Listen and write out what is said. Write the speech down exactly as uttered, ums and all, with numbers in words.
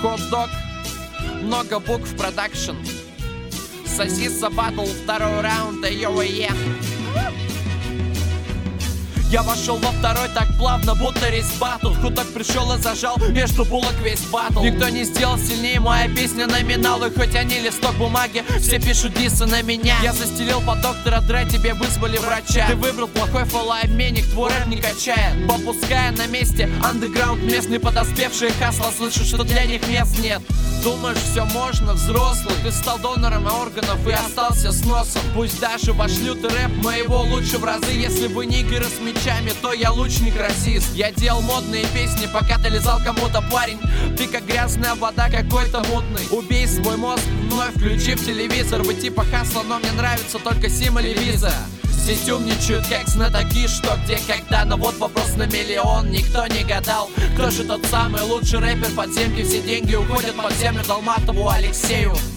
Хот-дог, много букв продакшн. Сосиса батл, второй раунд, ай-ё-ай-е. Я вошел во второй так плавно, будто рейс-баттл. Худак пришел и зажал между булок весь батл. Никто не сделал сильнее, моя песня номинал. И хоть они листок бумаги, все пишут дисы на меня. Я застелил под доктора Дре, тебе вызвали врача. Ты выбрал плохой фоллообменник, твой рэп не качает. Попуская на месте андеграунд, местные подоспевшие хасла слышат, что для них мест нет. Думаешь, все можно, взрослый. Ты стал донором органов и остался с носом. Пусть даже вошлют рэп моего лучше в разы. Если бы нигеры с мечами, то я лучник-расист. Я делал модные песни, пока ты лизал кому-то, парень. Ты как грязная вода, какой-то мутный. Убей свой мозг, вновь включив телевизор. Вы типа хасла, но мне нравится только Сим или Виза. Здесь умничают как знатоки, что где, когда. Но вот вопрос на миллион, никто не гадал. Кто же тот самый лучший рэпер подземки? Все деньги уходят под землю Долматову Алексею.